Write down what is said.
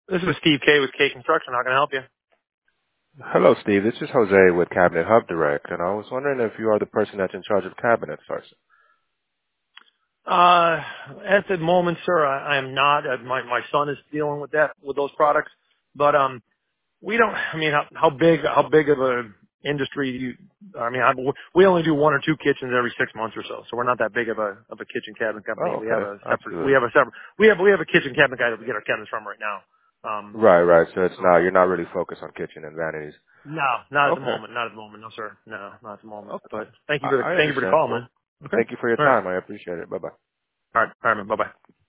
This is Steve K with K Construction. How can I help you? Hello, Steve. This is Jose with Cabinet Hub Direct, and I was wondering if you are the person that's in charge of cabinets, sir. At the moment, sir, I am not. My son is dealing with those products. But we don't. I mean, how big of a industry do you? I mean, we only do one or two kitchens every 6 months or so. So we're not that big of a kitchen cabinet company. Oh, We have okay. a separate. We Absolutely. have a separate. We have a kitchen cabinet guy that we get our cabinets from right now. Right, right. So it's So not, you're not really focused on kitchen and vanities. no, not at the Okay. moment. Not at the moment. No, sir. No, not at the moment. Okay. But thank you I for the understand. call, man. Okay. Thank you for your All right. time. I appreciate it. Bye-bye. All right. All right, man. Bye bye.